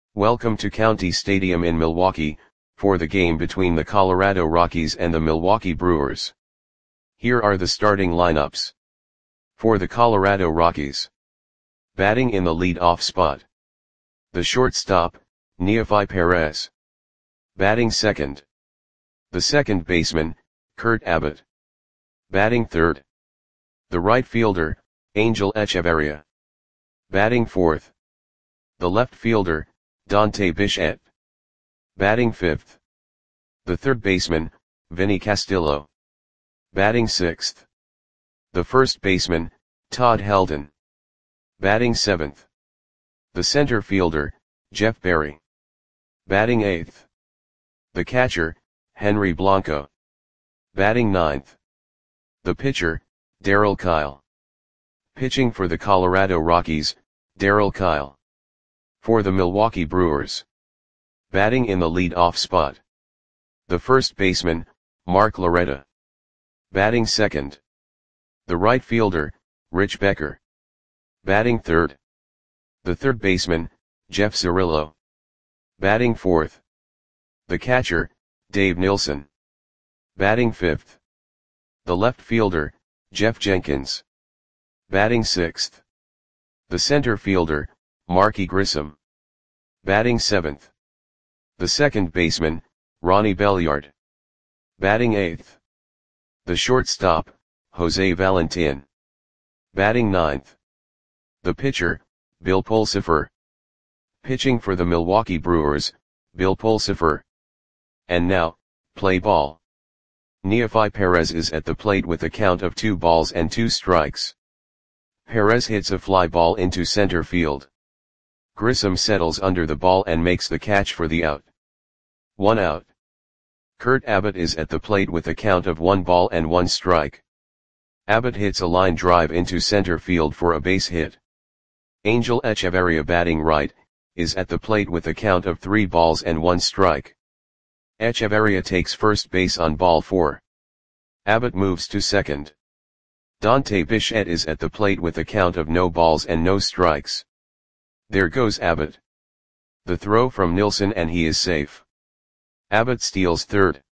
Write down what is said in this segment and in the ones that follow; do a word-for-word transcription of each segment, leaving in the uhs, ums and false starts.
Welcome to County Stadium in Milwaukee, for the game between the Colorado Rockies and the Milwaukee Brewers. Here are the starting lineups. For the Colorado Rockies. Batting in the lead-off spot. The shortstop, Neofi Perez. Batting second. The second baseman, Kurt Abbott. Batting third. The right fielder, Angel Echeverria. Batting fourth. The left fielder, Dante Bichette. Batting fifth. The third baseman, Vinny Castillo. Batting sixth. The first baseman, Todd Helton. Batting seventh. The center fielder, Jeff Berry. Batting eighth. The catcher, Henry Blanco. Batting ninth. The pitcher, Darryl Kile. Pitching for the Colorado Rockies, Darryl Kile. For the Milwaukee Brewers. Batting in the lead-off spot. The first baseman, Mark Loretta. Batting second. The right fielder, Rich Becker. Batting third. The third baseman, Jeff Cirillo. Batting fourth. The catcher, Dave Nilsson. Batting fifth. The left fielder, Jeff Jenkins. Batting sixth. The center fielder, Marky Grissom. Batting seventh. The second baseman, Ronnie Belliard. Batting eighth. The shortstop, Jose Valentin. Batting ninth. The pitcher, Bill Pulsipher. Pitching for the Milwaukee Brewers, Bill Pulsipher. And now, play ball. Neofi Perez is at the plate with a count of two balls and two strikes. Perez hits a fly ball into center field. Grissom settles under the ball and makes the catch for the out. One out. Kurt Abbott is at the plate with a count of one ball and one strike. Abbott hits a line drive into center field for a base hit. Angel Echeverria, batting right, is at the plate with a count of three balls and one strike. Echeverria takes first base on ball four. Abbott moves to second. Dante Bichette is at the plate with a count of no balls and no strikes. There goes Abbott. The throw from Nilsson and he is safe. Abbott steals third.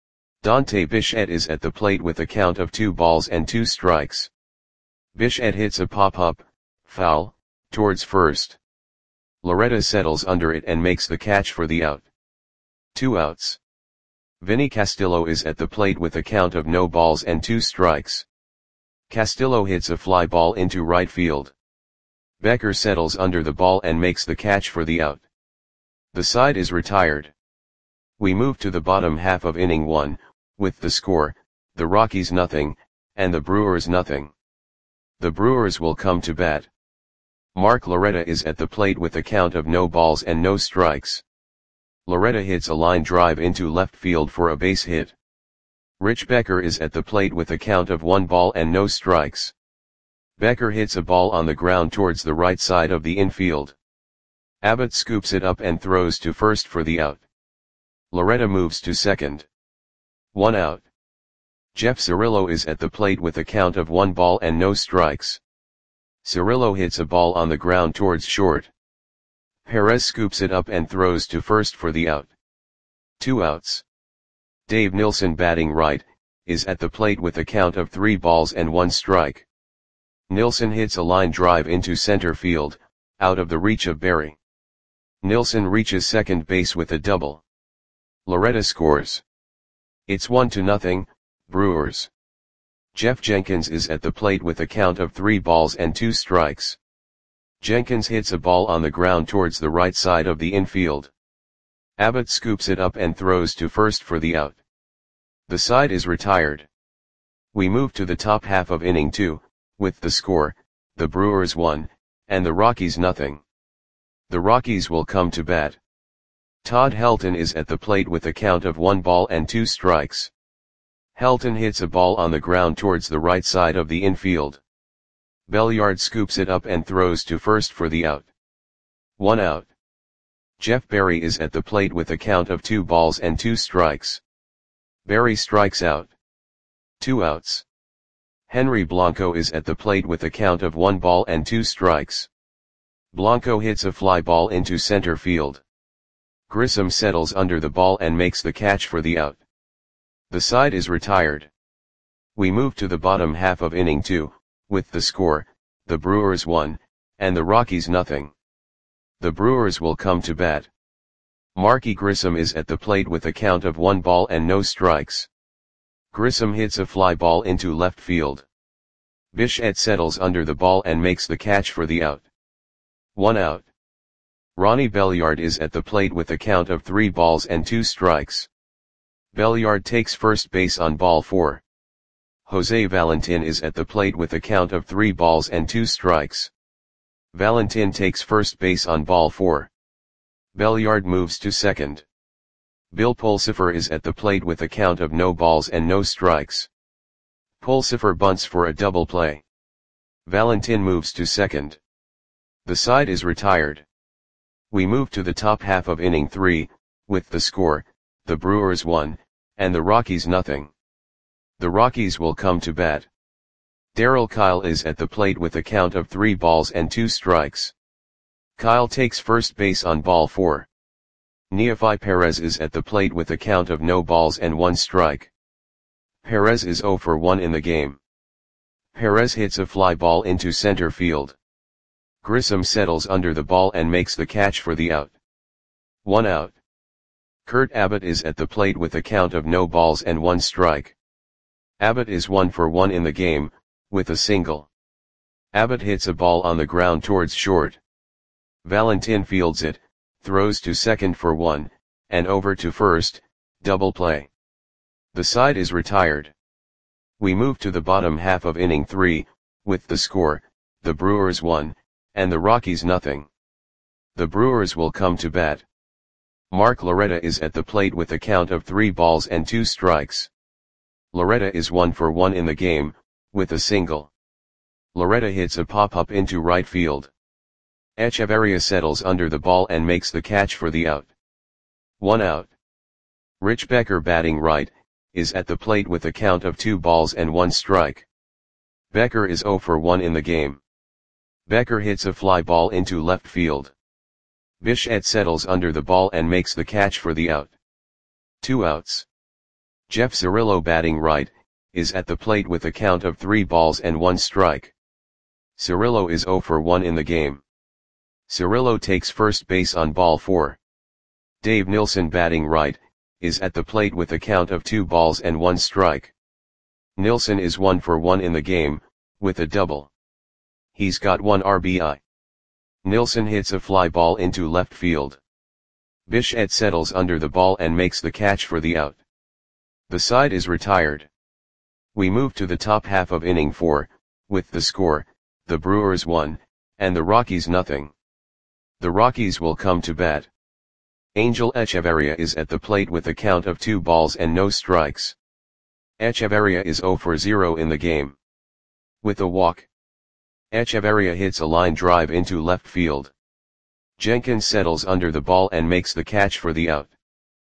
Dante Bichette is at the plate with a count of two balls and two strikes. Bichette hits a pop-up, foul, towards first. Loretta settles under it and makes the catch for the out. Two outs. Vinny Castillo is at the plate with a count of no balls and two strikes. Castillo hits a fly ball into right field. Becker settles under the ball and makes the catch for the out. The side is retired. We move to the bottom half of inning one, with the score, the Rockies nothing, and the Brewers nothing. The Brewers will come to bat. Mark Loretta is at the plate with a count of no balls and no strikes. Loretta hits a line drive into left field for a base hit. Rich Becker is at the plate with a count of one ball and no strikes. Becker hits a ball on the ground towards the right side of the infield. Abbott scoops it up and throws to first for the out. Loretta moves to second. One out. Jeff Cirillo is at the plate with a count of one ball and no strikes. Cirillo hits a ball on the ground towards short. Perez scoops it up and throws to first for the out. Two outs. Dave Nilsson, batting right, is at the plate with a count of three balls and one strike. Nilsson hits a line drive into center field, out of the reach of Berry. Nilsson reaches second base with a double. Loretta scores. It's one to nothing, Brewers. Jeff Jenkins is at the plate with a count of three balls and two strikes. Jenkins hits a ball on the ground towards the right side of the infield. Abbott scoops it up and throws to first for the out. The side is retired. We move to the top half of inning two, with the score, the Brewers one, and the Rockies nothing. The Rockies will come to bat. Todd Helton is at the plate with a count of one ball and two strikes. Helton hits a ball on the ground towards the right side of the infield. Belliard scoops it up and throws to first for the out. One out. Jeff Berry is at the plate with a count of two balls and two strikes. Berry strikes out. Two outs. Henry Blanco is at the plate with a count of one ball and two strikes. Blanco hits a fly ball into center field. Grissom settles under the ball and makes the catch for the out. The side is retired. We move to the bottom half of inning two, with the score, the Brewers one, and the Rockies nothing. The Brewers will come to bat. Marky Grissom is at the plate with a count of one ball and no strikes. Grissom hits a fly ball into left field. Bichette settles under the ball and makes the catch for the out. One out. Ronnie Belliard is at the plate with a count of three balls and two strikes. Belliard takes first base on ball four. Jose Valentin is at the plate with a count of three balls and two strikes. Valentin takes first base on ball four. Belliard moves to second. Bill Pulsipher is at the plate with a count of no balls and no strikes. Pulsipher bunts for a double play. Valentin moves to second. The side is retired. We move to the top half of inning three, with the score, the Brewers one, and the Rockies nothing. The Rockies will come to bat. Darryl Kyle is at the plate with a count of three balls and two strikes. Kyle takes first base on ball four. Neefi Perez is at the plate with a count of no balls and one strike. Perez is zero for one in the game. Perez hits a fly ball into center field. Grissom settles under the ball and makes the catch for the out. One out. Kurt Abbott is at the plate with a count of no balls and one strike. Abbott is one for one in the game, with a single. Abbott hits a ball on the ground towards short. Valentin fields it, throws to second for one, and over to first, double play. The side is retired. We move to the bottom half of inning three, with the score, the Brewers one, and the Rockies nothing. The Brewers will come to bat. Mark Loretta is at the plate with a count of three balls and two strikes. Loretta is one for one in the game, with a single. Loretta hits a pop-up into right field. Echeverria settles under the ball and makes the catch for the out. One out. Rich Becker, batting right, is at the plate with a count of two balls and one strike. Becker is zero for one in the game. Becker hits a fly ball into left field. Bichette settles under the ball and makes the catch for the out. Two outs. Jeff Cirillo, batting right, is at the plate with a count of three balls and one strike. Cirillo is zero for one in the game. Cirillo takes first base on ball four. Dave Nilsson, batting right, is at the plate with a count of two balls and one strike. Nilsson is one for one in the game, with a double. He's got one R B I. Nilsson hits a fly ball into left field. Bichette settles under the ball and makes the catch for the out. The side is retired. We move to the top half of inning four, with the score, the Brewers one, and the Rockies nothing. The Rockies will come to bat. Angel Echeverria is at the plate with a count of two balls and no strikes. Echeverria is zero for zero in the game. With a walk. Echeverria hits a line drive into left field. Jenkins settles under the ball and makes the catch for the out.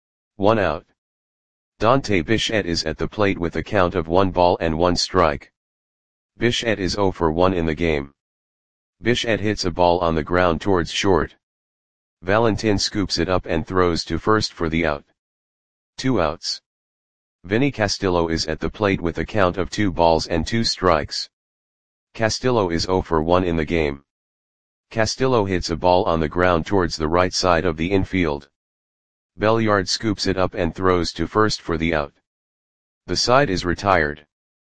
One out. Dante Bichette is at the plate with a count of one ball and one strike. Bichette is zero for one in the game. Bichette hits a ball on the ground towards short. Valentin scoops it up and throws to first for the out. Two outs. Vinny Castillo is at the plate with a count of two balls and two strikes. Castillo is zero for one in the game. Castillo hits a ball on the ground towards the right side of the infield. Belliard scoops it up and throws to first for the out. The side is retired.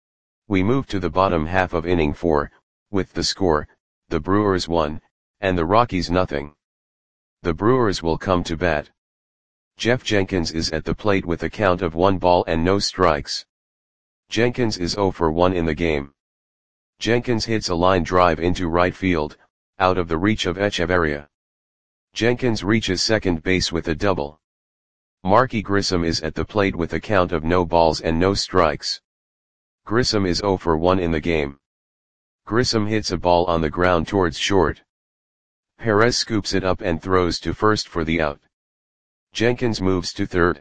We move to the bottom half of inning four, with the score, the Brewers one, and the Rockies nothing. The Brewers will come to bat. Jeff Jenkins is at the plate with a count of one ball and no strikes. Jenkins is zero for one in the game. Jenkins hits a line drive into right field, out of the reach of Echeverria. Jenkins reaches second base with a double. Marky Grissom is at the plate with a count of no balls and no strikes. Grissom is zero for one in the game. Grissom hits a ball on the ground towards short. Perez scoops it up and throws to first for the out. Jenkins moves to third.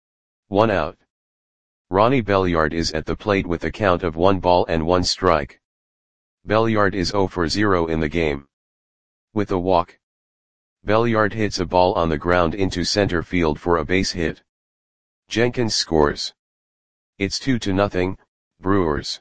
One out. Ronnie Belliard is at the plate with a count of one ball and one strike. Belliard is zero for zero in the game. With a walk. Belliard hits a ball on the ground into center field for a base hit. Jenkins scores. It's two to nothing, Brewers.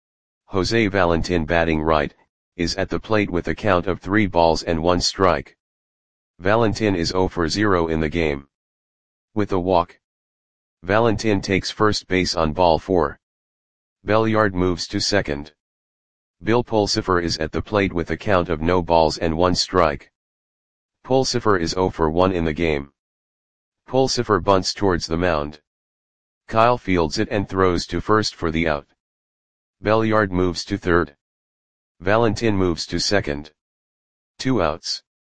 Jose Valentin, batting right, is at the plate with a count of three balls and one strike. Valentin is zero for zero in the game. With a walk, Valentin takes first base on ball four. Belliard moves to second. Bill Pulsipher is at the plate with a count of no balls and one strike. Pulsipher is zero for one in the game. Pulsipher bunts towards the mound. Kyle fields it and throws to first for the out. Belliard moves to third. Valentin moves to second. Two outs.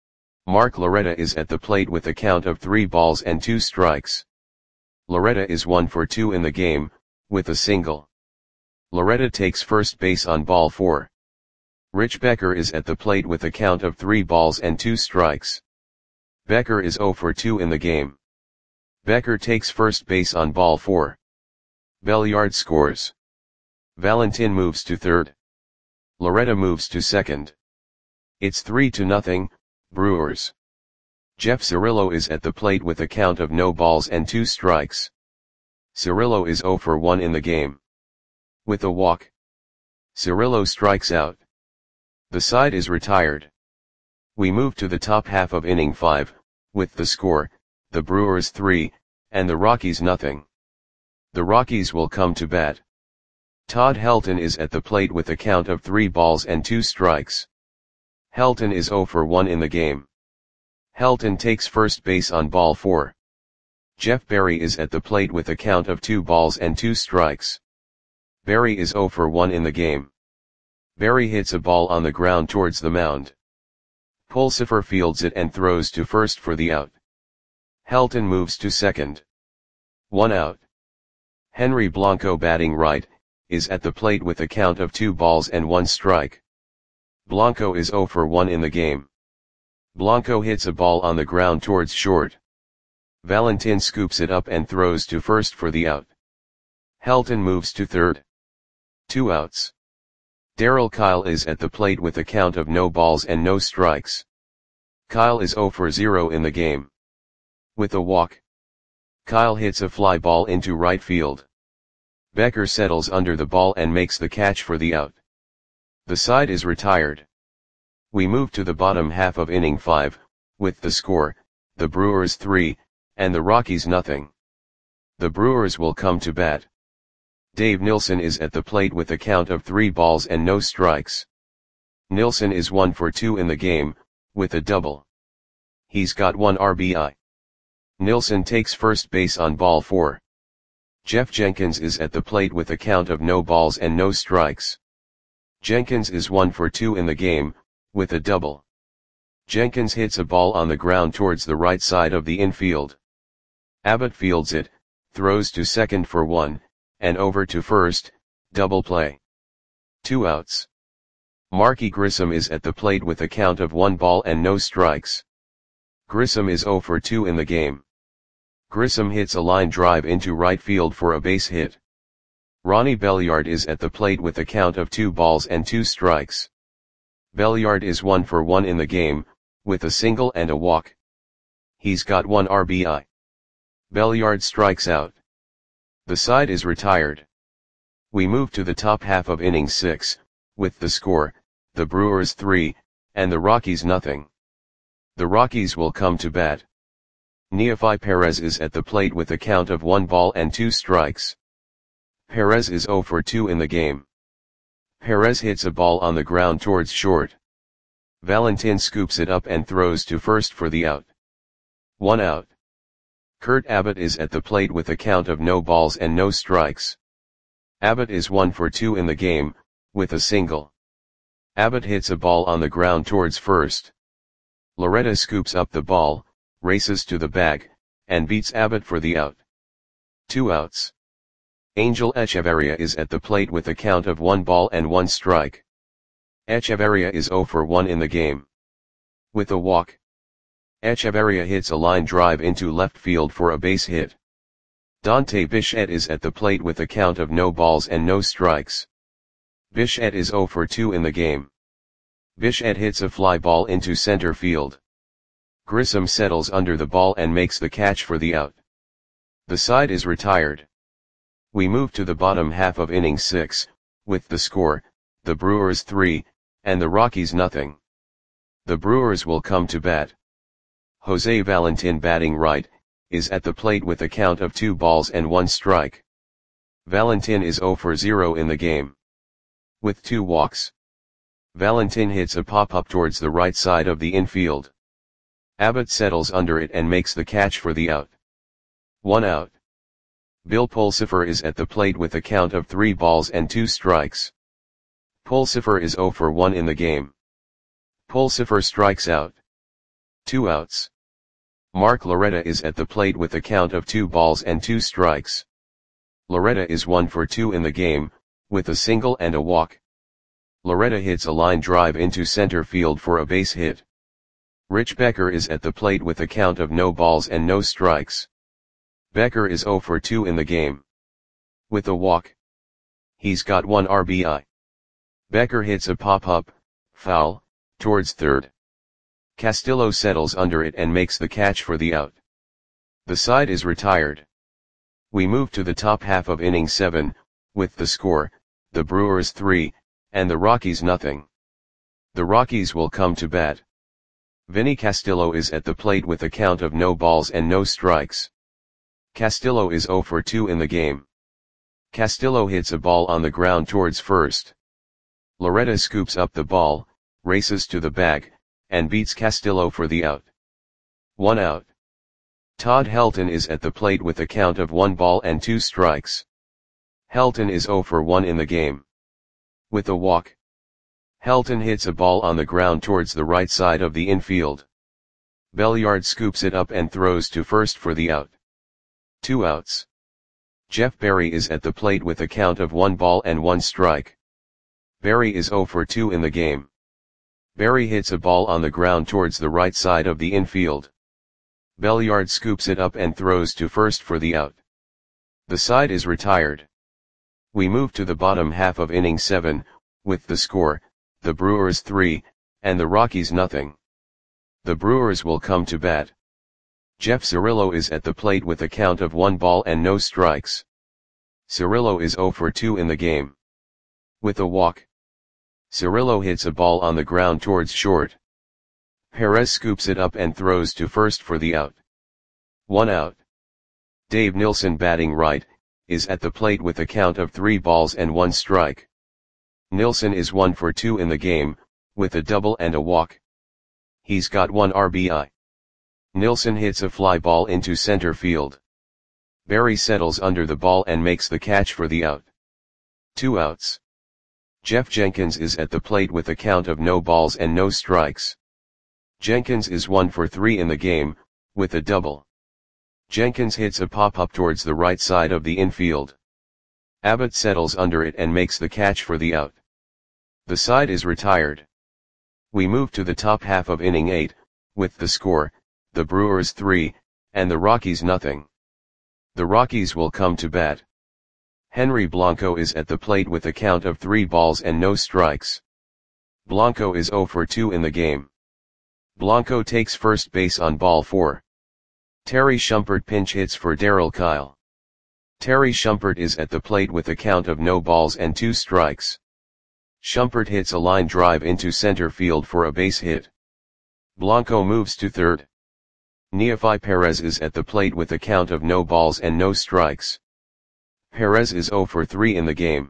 Mark Loretta is at the plate with a count of three balls and two strikes. Loretta is one for two in the game, with a single. Loretta takes first base on ball four. Rich Becker is at the plate with a count of three balls and two strikes. Becker is zero for two in the game. Becker takes first base on ball four. Belliard scores. Valentin moves to third. Loretta moves to second. It's three to nothing, Brewers. Jeff Cirillo is at the plate with a count of no balls and two strikes. Cirillo is zero for one in the game. With a walk, Cirillo strikes out. The side is retired. We move to the top half of inning five, with the score, the Brewers three, and the Rockies nothing. The Rockies will come to bat. Todd Helton is at the plate with a count of three balls and two strikes. Helton is zero for one in the game. Helton takes first base on ball four. Jeff Berry is at the plate with a count of two balls and two strikes. Berry is zero for one in the game. Berry hits a ball on the ground towards the mound. Pulsipher fields it and throws to first for the out. Helton moves to second. One out. Henry Blanco, batting right, is at the plate with a count of two balls and one strike. Blanco is zero for one in the game. Blanco hits a ball on the ground towards short. Valentin scoops it up and throws to first for the out. Helton moves to third. Two outs. Darryl Kyle is at the plate with a count of no balls and no strikes. Kyle is zero for zero in the game. With a walk, Kyle hits a fly ball into right field. Becker settles under the ball and makes the catch for the out. The side is retired. We move to the bottom half of inning five, with the score, the Brewers three, and the Rockies nothing. The Brewers will come to bat. Dave Nilsson is at the plate with a count of three balls and no strikes. Nilsson is one for two in the game, with a double. He's got one R B I. Nilsson takes first base on ball four. Jeff Jenkins is at the plate with a count of no balls and no strikes. Jenkins is one for two in the game, with a double. Jenkins hits a ball on the ground towards the right side of the infield. Abbott fields it, throws to second for one, and over to first, double play. Two outs. Marky Grissom is at the plate with a count of one ball and no strikes. Grissom is zero for two in the game. Grissom hits a line drive into right field for a base hit. Ronnie Belliard is at the plate with a count of two balls and two strikes. Belliard is one for one in the game, with a single and a walk. He's got one R B I. Belliard strikes out. The side is retired. We move to the top half of inning six, with the score, the Brewers three, and the Rockies nothing. The Rockies will come to bat. Neefi Perez is at the plate with a count of one ball and two strikes. Perez is zero for two in the game. Perez hits a ball on the ground towards short. Valentin scoops it up and throws to first for the out. One out. Kurt Abbott is at the plate with a count of no balls and no strikes. Abbott is one for two in the game, with a single. Abbott hits a ball on the ground towards first. Loretta scoops up the ball, races to the bag, and beats Abbott for the out. Two outs. Angel Echeverria is at the plate with a count of one ball and one strike. Echeverria is zero for one in the game. With a walk, Echeverria hits a line drive into left field for a base hit. Dante Bichette is at the plate with a count of no balls and no strikes. Bichette is zero for two in the game. Bichette hits a fly ball into center field. Grissom settles under the ball and makes the catch for the out. The side is retired. We move to the bottom half of inning six, with the score, the Brewers three, and the Rockies nothing. The Brewers will come to bat. Jose Valentin, batting right, is at the plate with a count of two balls and one strike. Valentin is zero for zero in the game. With two walks. Valentin hits a pop-up towards the right side of the infield. Abbott settles under it and makes the catch for the out. One out. Bill Pulsipher is at the plate with a count of three balls and two strikes. Pulsipher is zero for one in the game. Pulsipher strikes out. Two outs. Mark Loretta is at the plate with a count of two balls and two strikes. Loretta is one for two in the game, with a single and a walk. Loretta hits a line drive into center field for a base hit. Rich Becker is at the plate with a count of no balls and no strikes. Becker is zero for two in the game. With a walk. He's got one R B I. Becker hits a pop-up, foul, towards third. Castillo settles under it and makes the catch for the out. The side is retired. We move to the top half of inning seven, with the score, the Brewers three, and the Rockies nothing. The Rockies will come to bat. Vinny Castillo is at the plate with a count of no balls and no strikes. Castillo is zero for two in the game. Castillo hits a ball on the ground towards first. Loretta scoops up the ball, races to the bag, and beats Castillo for the out. One out. Todd Helton is at the plate with a count of one ball and two strikes. Helton is zero for one in the game. With a walk. Helton hits a ball on the ground towards the right side of the infield. Belliard scoops it up and throws to first for the out. Two outs. Jeff Berry is at the plate with a count of one ball and one strike. Berry is zero for two in the game. Berry hits a ball on the ground towards the right side of the infield. Belliard scoops it up and throws to first for the out. The side is retired. We move to the bottom half of inning seven, with the score, the Brewers three, and the Rockies nothing. The Brewers will come to bat. Jeff Cirillo is at the plate with a count of one ball and no strikes. Cirillo is zero for two in the game. With a walk. Cirillo hits a ball on the ground towards short. Perez scoops it up and throws to first for the out. One out. Dave Nilsson, batting right, is at the plate with a count of three balls and one strike. Nilsson is one for two in the game, with a double and a walk. He's got one R B I. Nilsson hits a fly ball into center field. Berry settles under the ball and makes the catch for the out. Two outs. Jeff Jenkins is at the plate with a count of no balls and no strikes. Jenkins is one for three in the game, with a double. Jenkins hits a pop-up towards the right side of the infield. Abbott settles under it and makes the catch for the out. The side is retired. We move to the top half of inning eight, with the score, the Brewers three, and the Rockies nothing. The Rockies will come to bat. Henry Blanco is at the plate with a count of three balls and no strikes. Blanco is zero for two in the game. Blanco takes first base on ball four. Terry Shumpert pinch hits for Darryl Kyle. Terry Shumpert is at the plate with a count of no balls and two strikes. Shumpert hits a line drive into center field for a base hit. Blanco moves to third. Neefi Perez is at the plate with a count of no balls and no strikes. Perez is zero for three in the game.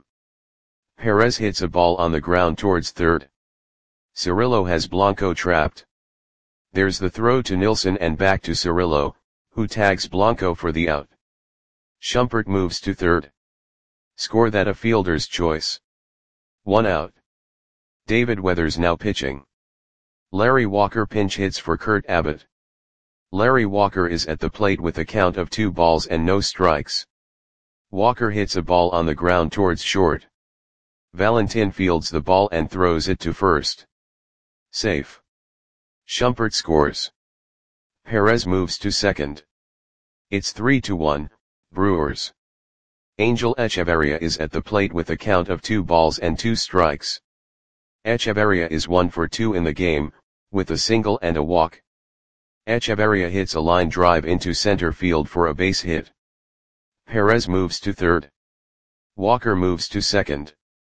Perez hits a ball on the ground towards third. Cirillo has Blanco trapped. There's the throw to Nilsson and back to Cirillo, who tags Blanco for the out. Shumpert moves to third. Score that a fielder's choice. One out. David Weathers now pitching. Larry Walker pinch hits for Kurt Abbott. Larry Walker is at the plate with a count of two balls and no strikes. Walker hits a ball on the ground towards short. Valentin fields the ball and throws it to first. Safe. Shumpert scores. Perez moves to second. It's three to one, Brewers. Angel Echeverria is at the plate with a count of two balls and two strikes. Echeverria is one for two in the game, with a single and a walk. Echeverria hits a line drive into center field for a base hit. Perez moves to third. Walker moves to second.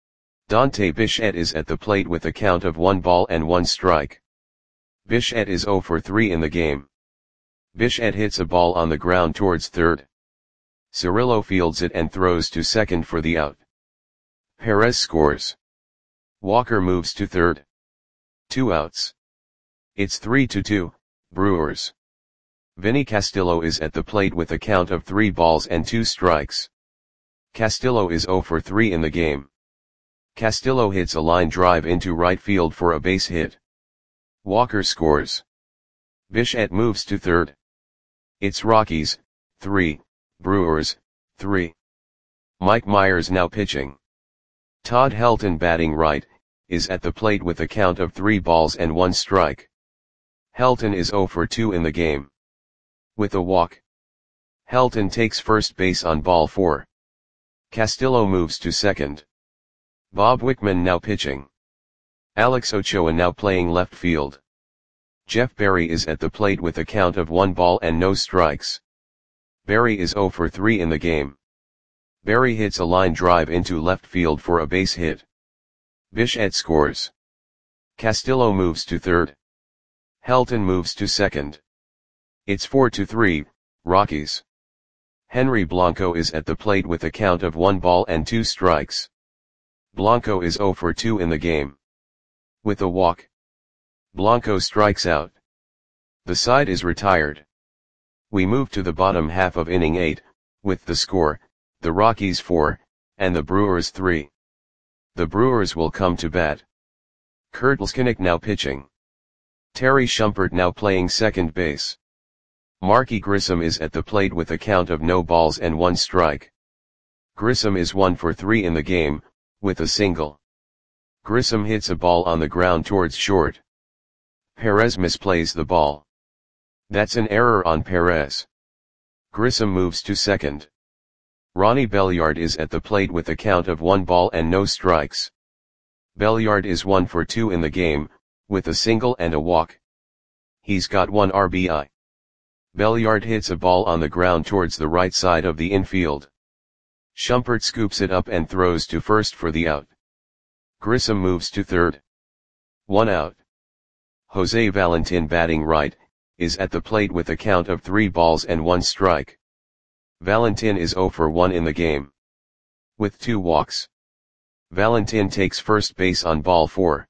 Dante Bichette is at the plate with a count of one ball and one strike. Bichette is zero for three in the game. Bichette hits a ball on the ground towards third. Cirillo fields it and throws to second for the out. Perez scores. Walker moves to third. Two outs. It's three to two, Brewers. Vinny Castillo is at the plate with a count of three balls and two strikes. Castillo is zero for three in the game. Castillo hits a line drive into right field for a base hit. Walker scores. Bichette moves to third. It's Rockies, three, Brewers, three. Mike Myers now pitching. Todd Helton batting right, is at the plate with a count of three balls and one strike. Helton is zero for two in the game. With a walk. Helton takes first base on ball four. Castillo moves to second. Bob Wickman now pitching. Alex Ochoa now playing left field. Jeff Berry is at the plate with a count of one ball and no strikes. Berry is zero for three in the game. Berry hits a line drive into left field for a base hit. Bichette scores. Castillo moves to third. Helton moves to second. It's four to three, Rockies. Henry Blanco is at the plate with a count of one ball and two strikes. Blanco is zero for two in the game. With a walk. Blanco strikes out. The side is retired. We move to the bottom half of inning eight, with the score, the Rockies four, and the Brewers three. The Brewers will come to bat. Kurt Leskinick now pitching. Terry Shumpert now playing second base. Marky Grissom is at the plate with a count of no balls and one strike. Grissom is one for three in the game, with a single. Grissom hits a ball on the ground towards short. Perez misplays the ball. That's an error on Perez. Grissom moves to second. Ronnie Belliard is at the plate with a count of one ball and no strikes. Belliard is one for two in the game, with a single and a walk. He's got one R B I. Belliard hits a ball on the ground towards the right side of the infield. Shumpert scoops it up and throws to first for the out. Grissom moves to third. One out. Jose Valentin batting right, is at the plate with a count of three balls and one strike. Valentin is zero for one in the game. With two walks. Valentin takes first base on ball four.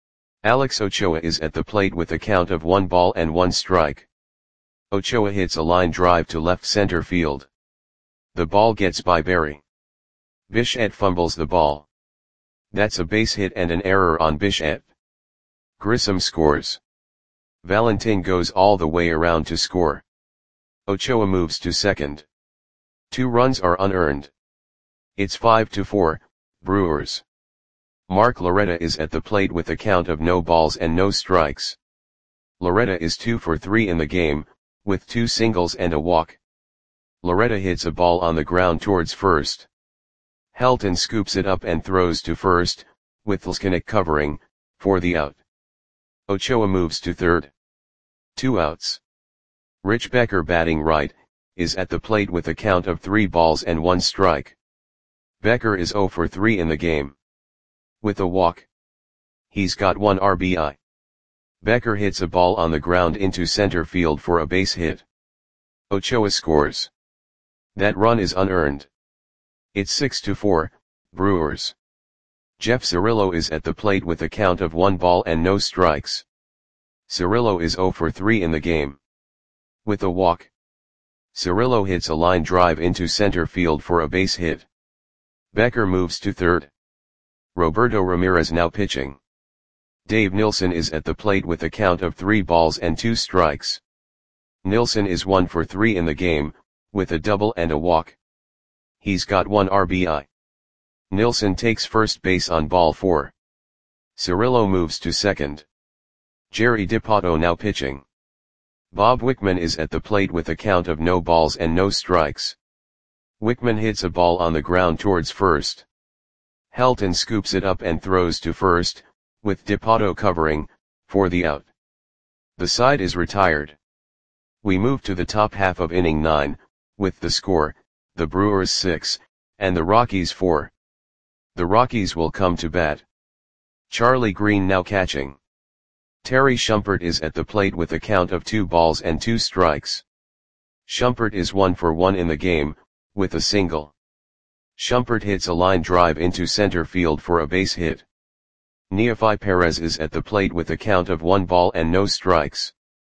Alex Ochoa is at the plate with a count of one ball and one strike. Ochoa hits a line drive to left center field. The ball gets by Berry. Bichette fumbles the ball. That's a base hit and an error on Bichette. Grissom scores. Valentin goes all the way around to score. Ochoa moves to second. Two runs are unearned. It's five to four, Brewers. Mark Loretta is at the plate with a count of no balls and no strikes. Loretta is two for three in the game, with two singles and a walk. Loretta hits a ball on the ground towards first. Helton scoops it up and throws to first, with Leskinick covering, for the out. Ochoa moves to third. Two outs. Rich Becker batting right, is at the plate with a count of three balls and one strike. Becker is zero for three in the game. With a walk. He's got one R B I. Becker hits a ball on the ground into center field for a base hit. Ochoa scores. That run is unearned. It's six to four, Brewers. Jeff Cirillo is at the plate with a count of one ball and no strikes. Cirillo is zero for three in the game. With a walk. Cirillo hits a line drive into center field for a base hit. Becker moves to third. Roberto Ramirez now pitching. Dave Nilsson is at the plate with a count of three balls and two strikes. Nilsson is one for three in the game, with a double and a walk. He's got one R B I. Nilsson takes first base on ball four. Cirillo moves to second. Jerry Dipoto now pitching. Bob Wickman is at the plate with a count of no balls and no strikes. Wickman hits a ball on the ground towards first. Helton scoops it up and throws to first, with Dipoto covering, for the out. The side is retired. We move to the top half of inning nine, with the score, the Brewers six, and the Rockies four. The Rockies will come to bat. Charlie Green now catching. Terry Shumpert is at the plate with a count of two balls and two strikes. Shumpert is one for one in the game, with a single. Shumpert hits a line drive into center field for a base hit. Neofi Perez is at the plate with a count of one ball and no strikes.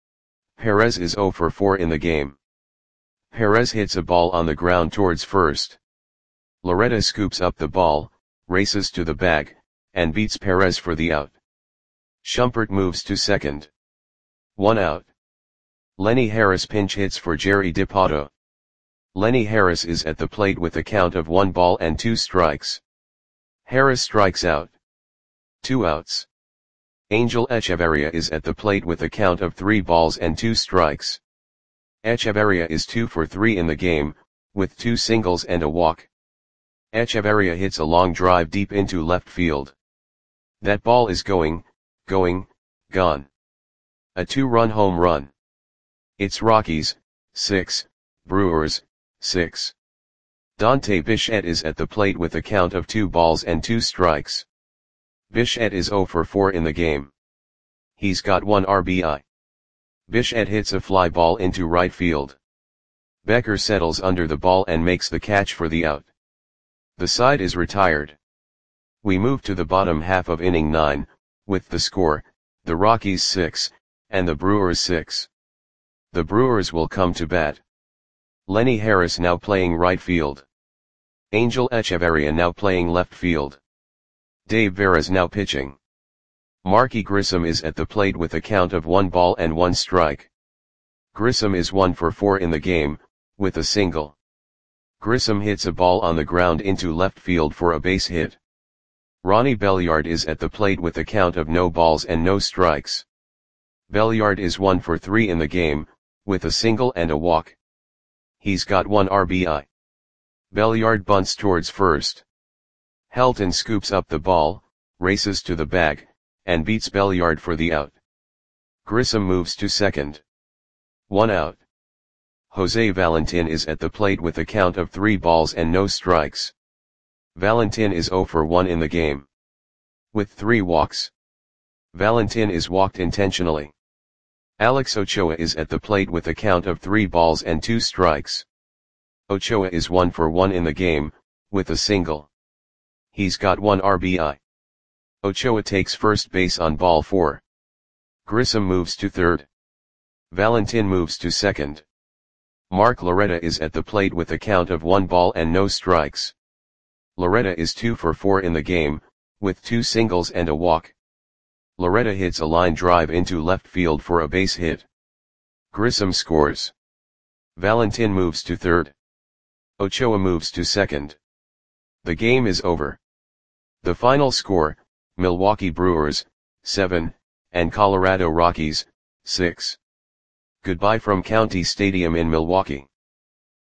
Perez is zero for four in the game. Perez hits a ball on the ground towards first. Loretta scoops up the ball, races to the bag, and beats Perez for the out. Shumpert moves to second. One out. Lenny Harris pinch hits for Jerry Dipoto. Lenny Harris is at the plate with a count of one ball and two strikes. Harris strikes out. Two outs. Angel Echeverria is at the plate with a count of three balls and two strikes. Echeverria is two for three in the game, with two singles and a walk. Echeverria hits a long drive deep into left field. That ball is going, going, gone. A two-run home run. It's Rockies, six, Brewers, six. Dante Bichette is at the plate with a count of two balls and two strikes. Bichette is zero for four in the game. He's got one R B I. Bichette hits a fly ball into right field. Becker settles under the ball and makes the catch for the out. The side is retired. We move to the bottom half of inning nine, with the score, the Rockies six, and the Brewers six. The Brewers will come to bat. Lenny Harris now playing right field. Angel Echeverria now playing left field. Dave Veras now pitching. Marky Grissom is at the plate with a count of one ball and one strike. Grissom is one for four in the game, with a single. Grissom hits a ball on the ground into left field for a base hit. Ronnie Belliard is at the plate with a count of no balls and no strikes. Belliard is one for three in the game, with a single and a walk. He's got one R B I. Belliard bunts towards first. Helton scoops up the ball, races to the bag, and beats Belliard for the out. Grissom moves to second. One out. Jose Valentin is at the plate with a count of three balls and no strikes. Valentin is zero for one in the game. With three walks. Valentin is walked intentionally. Alex Ochoa is at the plate with a count of three balls and two strikes. Ochoa is one for one in the game, with a single. He's got one R B I. Ochoa takes first base on ball four. Grissom moves to third. Valentin moves to second. Mark Loretta is at the plate with a count of one ball and no strikes. Loretta is two for four in the game, with two singles and a walk. Loretta hits a line drive into left field for a base hit. Grissom scores. Valentin moves to third. Ochoa moves to second. The game is over. The final score, Milwaukee Brewers, seven, and Colorado Rockies, six. Goodbye from County Stadium in Milwaukee.